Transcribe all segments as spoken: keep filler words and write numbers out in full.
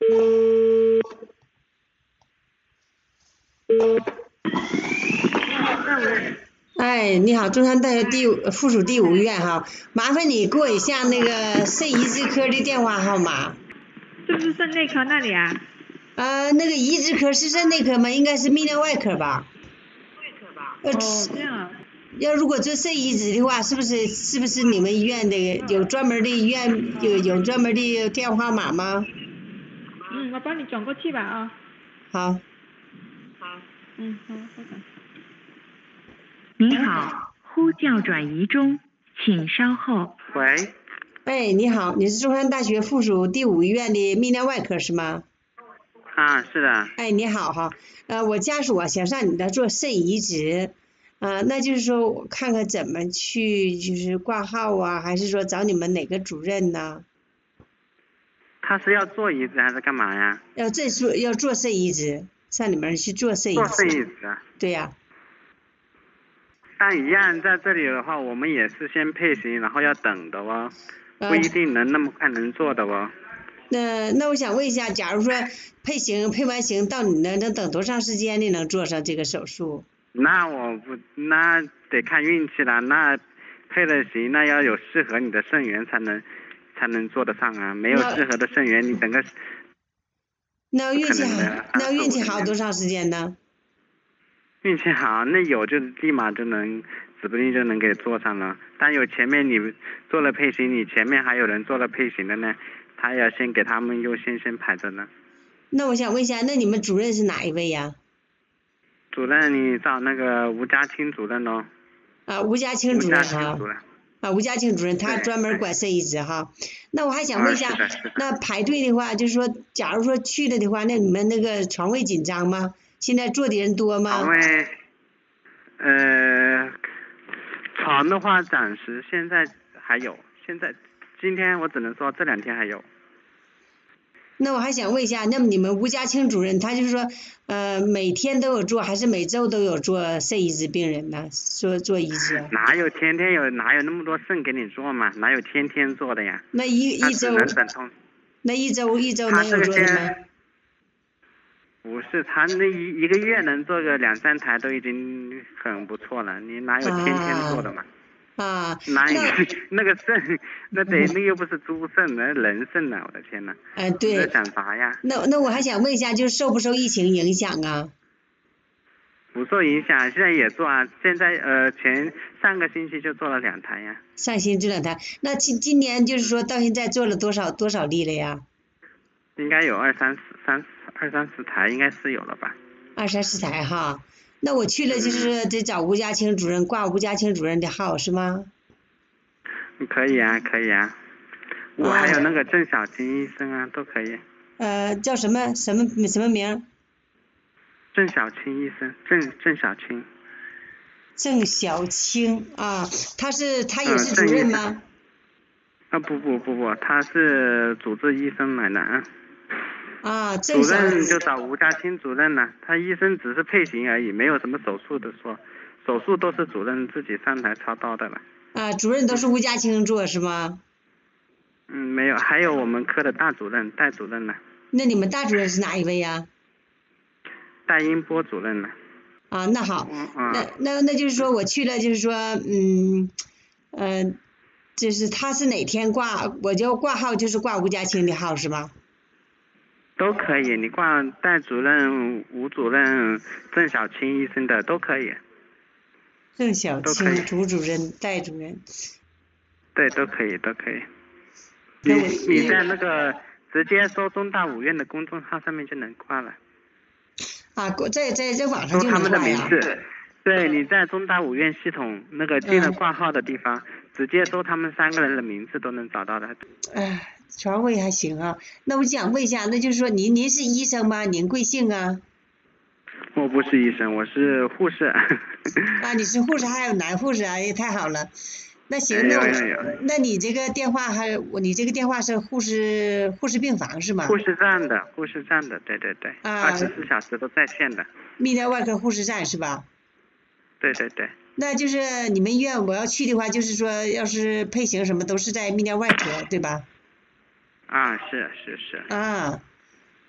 哎，你好，中山大学第五附属第五医院哈，麻烦你给我一下那个肾移植科的电话号码。 是不是肾内科那里啊？ 呃，那个移植科是肾内科吗？应该是泌尿外科吧。 外科吧。 呃， 哦，这样。 要如果做肾移植的话，是不是是不是你们医院的有专门的医院有有专门的电话号码吗？ 嗯，我帮你转过去吧啊。 好。 好。嗯，好，稍等。 您好，呼叫转移中，请稍后。 喂。 哎，你好，你是中山大学附属第五医院的泌尿外科是吗？ 啊，是的。 哎，你好哈，呃，我家属啊想上你那做肾移植，啊、呃，那就是说我看看怎么去，就是挂号啊，还是说找你们哪个主任呢？ 他是要做移植还是干嘛呀？ 要这做要做肾移植，上你们去做肾移植。 做肾移植。 对呀、啊。 但一样在这里的话，我们也是先配型，然后要等的哦，不一定能那么快能做的哦。 那那我想问一下，假如说配型配完型到你那能等多长时间你能做上这个手术？ 那我不那得看运气了，那配了型那要有适合你的肾源才能才能做得上啊，没有适合的肾源你整个。 那运气好，那运气好多长时间呢？ 运气好，那有就立马就能，指不定就能给做上了。但有前面你做了配型，你前面还有人做了配型的呢，他要先给他们优先先排着呢。 那我想问一下，那你们主任是哪一位呀？ 主任你找那个吴家清主任咯。 啊，吴家清主任哈。 主任啊，吴家清主任他专门管肾移植哈。那我还想问一下， 啊、 那排队的话，就是说，假如说去了的话，那你们那个床位紧张吗？现在做的人多吗？ 床位，呃，床的话暂时现在还有，现在今天我只能说这两天还有。 那我还想问一下，那么你们吴家清主任他就是说，呃，每天都有做，还是每周都有做肾移植病人呢？做做移植？ 哪有天天有，哪有那么多肾给你做嘛？哪有天天做的呀？ 那一一周，那一周一周能有做的吗？ 不是，他那一一个月能做个两三台都已经很不错了，你哪有天天做的嘛？ 啊， 哪有那个肾，那得那又不是猪肾，那人肾呢，我的天呐。 哎、呃，对。 那想啥呀？ 那那我还想问一下，就是受不受疫情影响啊？ 不受影响，现在也做啊，现在呃前上个星期就做了两台呀。 上星期两台，那今今年就是说到现在做了多少多少例了呀？ 应该有二三十三二三十台，应该是有了吧。 二三十台哈，那我去了就是得找吴家清主任，挂吴家清主任的号是吗？ 可以啊，可以啊，我还有那个郑小青医生啊，都可以。 呃，叫什么什么什么名？ 郑小青医生，郑郑小青。 郑小青啊，他是他也是主任吗？ 啊不不不不，他是主治医生来的啊。 啊， 主任就找吴家清主任了，他医生只是配型而已，没有什么手术的说，手术都是主任自己上台操刀的了。 啊，主任都是吴家清做是吗？ 嗯，没有，还有我们科的大主任、戴主任呢。 那你们大主任是哪一位呀？ 戴英波主任呢。 啊，那好， 嗯嗯、 那那那就是说我去了，就是说，嗯，呃，就是他是哪天挂，我就挂号就是挂吴家清的号是吗？ 都可以，你挂戴主任、吴主任、郑小青医生的都可以。 郑小青、朱主任、戴主任。 对，都可以，都可以。你你在那个直接搜中大五院的公众号上面就能挂了。 啊，在在在网上就能挂呀。 搜他们的名字，对，你在中大五院系统那个进了挂号的地方，嗯、直接搜他们三个人的名字都能找到的。 哎。床位还行啊，那我想问一下，那就是说您您是医生吗？您贵姓啊？ 我不是医生，我是护士。 啊，你是护士，还有男护士啊，也太好了。那行，那我那你这个电话还我你这个电话是护士护士病房是吗？ 护士站的，护士站的，对对对，二十四小时都在线的。 泌尿外科护士站是吧？ 对对对。 那就是你们医院我要去的话，就是说要是配型什么都是在泌尿外科对吧？ 啊，是是是。 啊，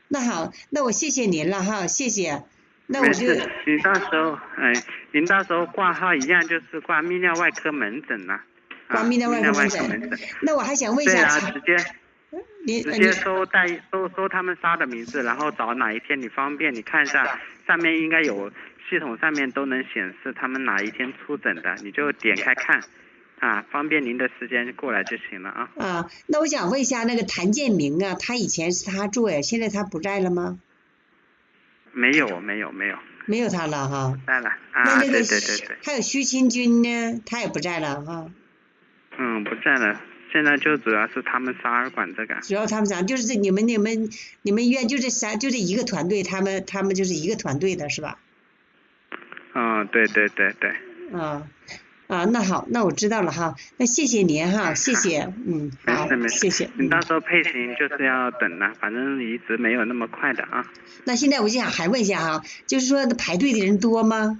那好，那我谢谢您了哈，谢谢。那我就你到时候，哎，您到时候挂号一样就是挂泌尿外科门诊呐、啊。 挂泌尿外科门诊。 门诊那我还想问一下。 对啊，直接。直接搜带搜搜他们仨的名字，然后找哪一天你方便，你看一下上面应该有系统上面都能显示他们哪一天出诊的，你就点开看，啊，方便您的时间过来就行了啊。 啊，那我想问一下那个谭建明啊，他以前是他做呀，现在他不在了吗？ 没有没有没有。 没有他了哈。 不在了啊， 那那个对对对对。 还有徐清军呢，他也不在了哈。 嗯，不在了。现在就主要是他们仨管这个。 主要他们仨就是这你们你们你们医院就这仨就这一个团队，他们他们就是一个团队的是吧？ 嗯，对对对对。 啊啊，那好，那我知道了哈，那谢谢您哈，谢谢，嗯，好，谢谢。 你到时候配型就是要等了，反正移植没有那么快的啊。 那现在我就想还问一下哈，就是说排队的人多吗？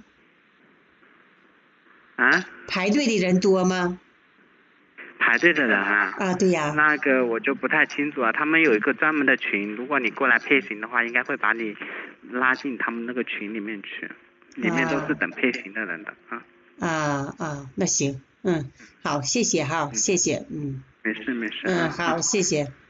啊？ 排队的人多吗？ 排队的人啊， 啊对呀， 那个我就不太清楚啊。他们有一个专门的群，如果你过来配型的话，应该会把你拉进他们那个群里面去，里面都是等配型的人的啊。 啊啊，那行，嗯，好，谢谢哈， 嗯、 谢谢，嗯。 没事没事。 嗯，好，谢谢。